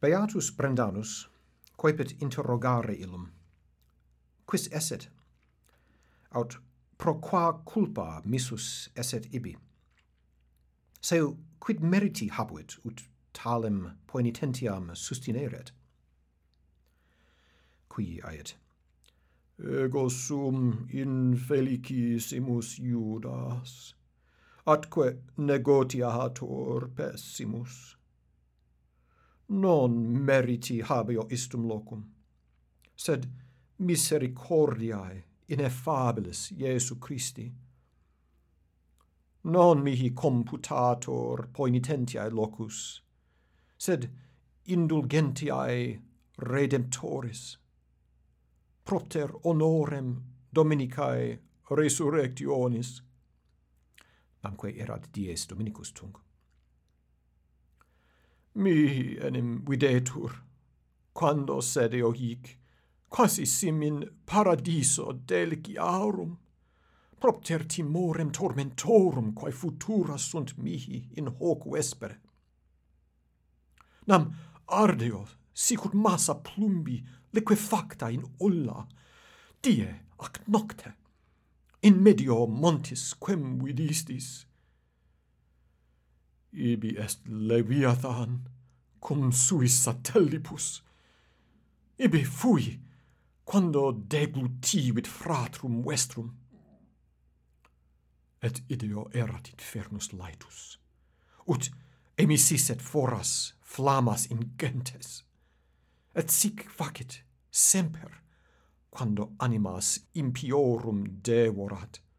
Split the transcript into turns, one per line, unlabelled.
Beatus Brendanus coepit interrogare illum. Quis esset? Aut pro qua culpa missus esset ibi? Seu quid meriti habuit ut talem poenitentiam sustineret? Qui aiet:
Ego sum infelicissimus Iudas, atque negotiator pessimus. Non meriti habeo istum locum, sed misericordiae ineffabilis Iesu Christi. Non mihi computator poenitentiae locus, sed indulgentiae redemptoris, propter honorem Dominicae resurrectionis.
Namque erat dies Dominicus tunc.
Mihi enim videtur, quando sedeo hic, quasi sim in paradiso deliciarum, propter timorem tormentorum quae futura sunt mihi in hoc vespere. Nam ardeo sicut massa plumbi liquefacta in ulla, die ac nocte, in medio montis quem vidistis. Ibi est Leviathan cum suis satellipus. Ibi fui quando deglutivit fratrum vestrum. Et ideo erat infernus laetus, ut emissit foras flammas ingentes, et sic facit semper quando animas impiorum devorat.